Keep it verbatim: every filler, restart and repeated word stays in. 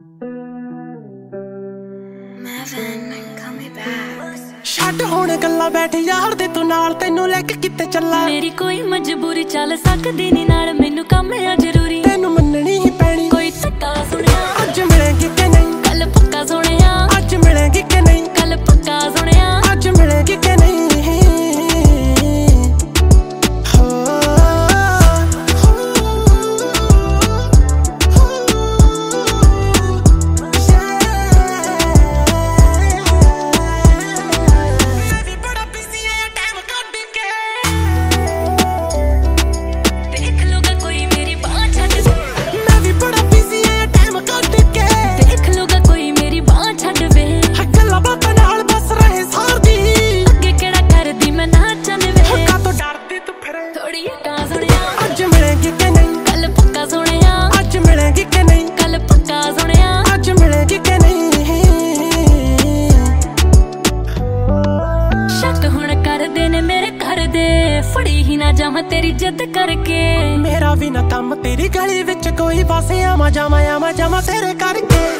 ਛੱਡ ਹੁਣ ਗੱਲਾਂ ਬੈਠ ਯਾਰ ਦੇ ਤੂੰ ਨਾਲ ਤੈਨੂੰ ਲੈ ਕੇ ਕਿੱਥੇ ਚੱਲਾਂ। ਮੇਰੀ ਕੋਈ ਮਜਬੂਰੀ ਚੱਲ ਸਕਦੀ ਨੀ ਨਾਲ, ਮੈਨੂੰ ਕੰਮ ਆ ਜ਼ਰੂਰੀ, ਤੈਨੂੰ ਮੰਨਣੀ ਹੀ ਪੈਣੀ। ਕੋਈ ਧੱਕਾ ਸੁਣਿਆ ਅੱਜ ਮਿਲੇਗੀ ਕਿ ਨਹੀਂ, ਕੱਲ ਪੱਕਾ ਸੁਣਿਆ ਅੱਜ ਮਿਲੇਗੀ ਕਿ ਨਹੀਂ, ਕੱਲ ਪੱਕਾ ਸੁਣਿਆ ਅੱਜ ਮਿਲੇਗੀ ਕਿ ਨਹੀਂ। ਅੱਜ ਮਿਲੇਗੀ ਕਿ ਨਹੀਂ, ਕੱਲ ਪੱਕਾ ਸੁਣਿਆ ਅੱਜ ਮਿਲੇਗੀ ਕਿ ਨਹੀਂ, ਕੱਲ ਪੱਕਾ ਸੁਣਿਆ ਅੱਜ ਮਿਲੇਗੀ ਕਿ ਨਹੀਂ। ਸ਼ੱਕ ਹੁਣ ਕਰਦੇ ਨੇ ਮੇਰੇ ਘਰ ਦੇ, ਫੜੀ ਹੀ ਨਾ ਜਾਵਾਂ ਤੇਰੀ ਜਿੱਦ ਕਰਕੇ। ਮੇਰਾ ਵੀ ਨਾ ਕੰਮ ਤੇਰੀ ਗਲੀ ਵਿੱਚ ਕੋਈ, ਬਸ ਆਵਾਂ ਜਾਵਾਂ ਆਵਾਂ ਜਾਵਾਂ ਤੇਰੇ ਕਰਕੇ।